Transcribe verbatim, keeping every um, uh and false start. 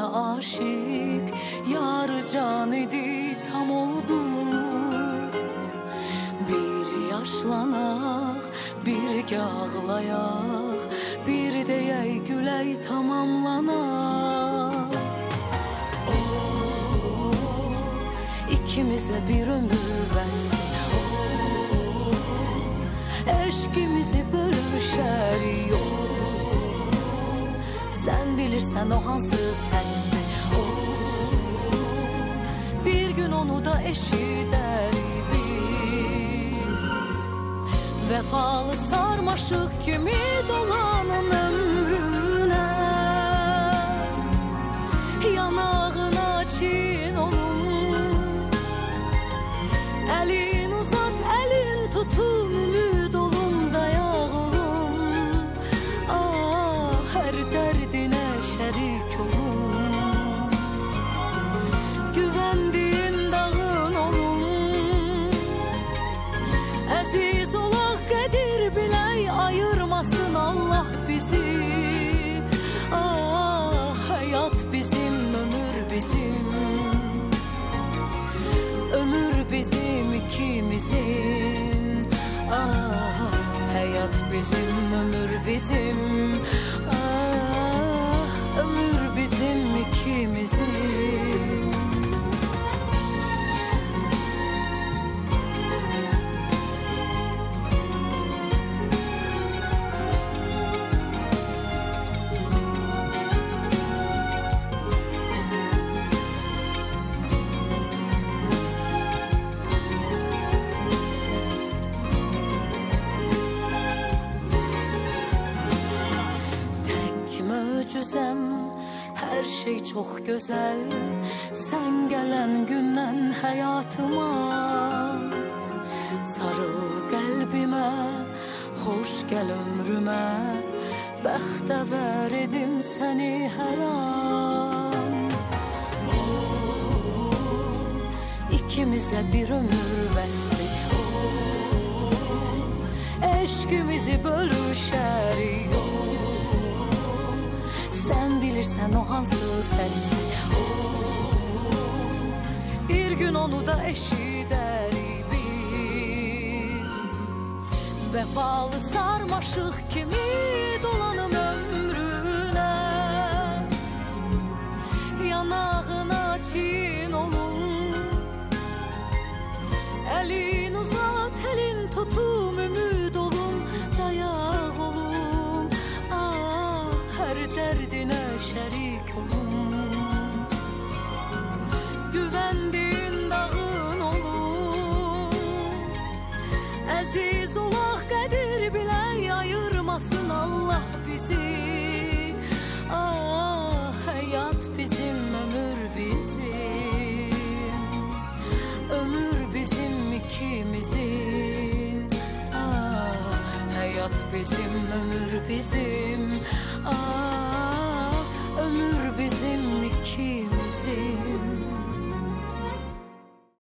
aşık, yar can idi tam oldu. Bir yaşlanak, bir ağlayak, bir deyey güley tamamlanak. Oh, ikimize bir ömür bəsdir. Eşkimizi bölüşər yok. Sen bilirsen o hansı sesli. Oh, bir gün onu da eşidərik biz. Vefalı sarmaşık kimi dolanım ömrüne. Yanağına çin olum. Elin uzat, elin tutun. Ümid olum, dayaq olum. Ah, her derdine şerik olum. Güvendiğin dağın olum. Aziz olaq, qədir bilək, ayırmasın Allah bizi. Ah, hayat bizim, ömür bizim. Ömür bizim ikimizin. Ah, hayat bizim, ömür bizim. Ah, ömür bizim ikimizin. Her şey çok güzel. Sen gelen günden hayatıma. Sarıl kalbime, hoş gel ömrüme. Bəxtəvər edim seni her an. Oh, ikimize bir ömür bəsdi. Oh, eşkimizi bölüşərik. Oh, sen bilirsen o hansı sesli. Oh, bir gün onu da eşidərik biz. Vefalı sarmaşık kimi dolanım ömrüne. Yanağına çin olum. Elin uzat, elin tutum. Ümid olum, dayaq olum. Ah, her derdine şerik olum. Güvendiğin dağın olum. Aziz olaq, qədir bilək, ayırmasın Allah bizi. Ah, hayat bizim, ömür bizim. Ömür bizim ikimizin. Ah, hayat bizim, ömür bizim.